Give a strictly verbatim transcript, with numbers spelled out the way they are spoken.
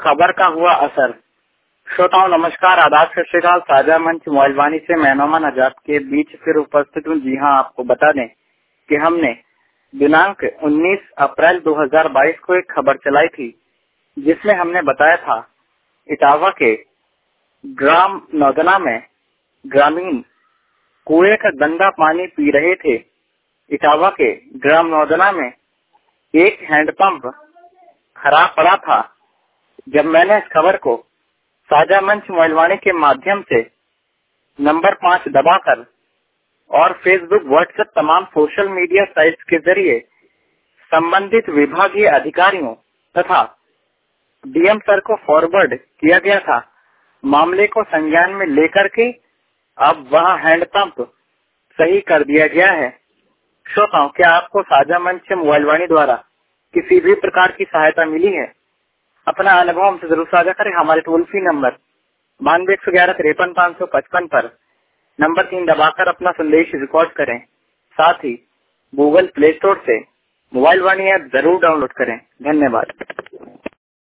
खबर का हुआ असर। श्रोताओं नमस्कार, आदाब, सत श्री अकाल। साझा मंच मोबाइल वाणी से मैं नौमान आजाद के बीच फिर उपस्थित हूँ। जी हाँ, आपको बता दें कि हमने दिनांक उन्नीस अप्रैल दो हज़ार बाईस को एक खबर चलाई थी जिसमें हमने बताया था इटावा के ग्राम नौदना में ग्रामीण कुएं का गंदा पानी पी रहे थे। इटावा के ग्राम नौदना में एक हैंडपंप खराब पड़ा था। जब मैंने इस खबर को साझा मंच मोबाइल वाणी के माध्यम से नंबर पाँच दबाकर और फेसबुक, व्हाट्सएप, तमाम सोशल मीडिया साइट्स के जरिए संबंधित विभागीय अधिकारियों तथा डीएम सर को फॉरवर्ड किया गया था। मामले को संज्ञान में लेकर के अब वह हैंडपंप सही कर दिया गया है। श्रोताओं, क्या आपको साझा मंच से मोबाइल वाणी द्वारा किसी भी प्रकार की सहायता मिली है? अपना अनुभव हमसे जरूर साझा करें। हमारे टोल फ्री नंबर बानवे एक सौ ग्यारह तिरपन पाँच सौ पचपन पर नंबर तीन दबाकर अपना संदेश रिकॉर्ड करें। साथ ही गूगल प्ले स्टोर से मोबाइल वाणी ऐप जरूर डाउनलोड करें। धन्यवाद।